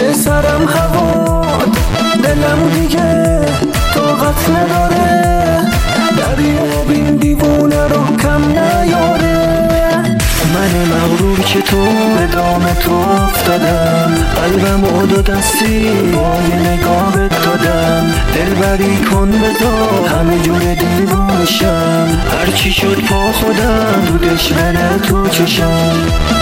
سرم هواد، دلم دیگه طاقت نداره، دریا بین دیوونه رو کم نیاره. من مغرور که تو به دام تو افتادم، قلبم و دو دستی با یه نگاهت دادم. دلبری کن بذار همه جور دیوونشم، هرچی شد پا خودم تو دشمن تو چشم.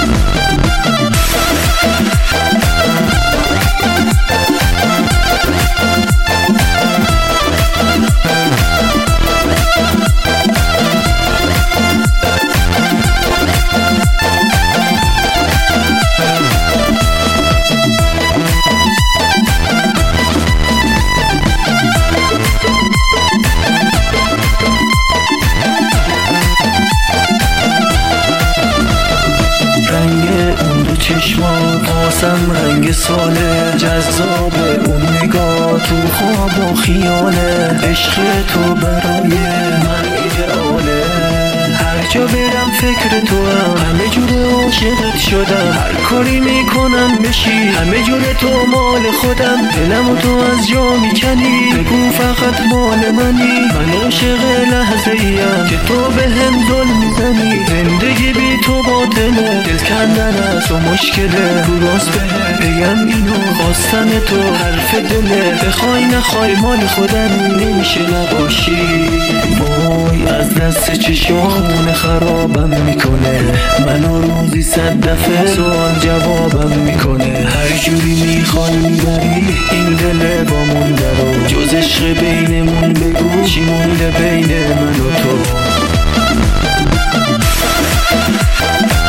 چشمات واسم رنگ ساله، جذاب اون نگاه تو خواب و خیاله. عشق تو برای من ایدئاله، هر جا برم فکر تو هم، همه جور عاشقت شدم. هر کاری میکنم بشی، همه جور تو مال خودم. دلمو تو از جا میکنی، بگو فقط مال منی. من عاشق لحظه ایم که تو به هم ظلم میزنی. زندگی بی تو باطله، دل کندن از تو مشکله. رو راست بگم اینو خواستن تو حرف دله، بخوای نخوای مال خودم نمیشه نباشی. وای از دست چشامون خرابم میکنه، منو روزی 100 دفعه سوال جوابم میکنه. هر جوری میخوای میبری این دل با من درو، جز عشق بینمون بگو چی مونده بین من و تو.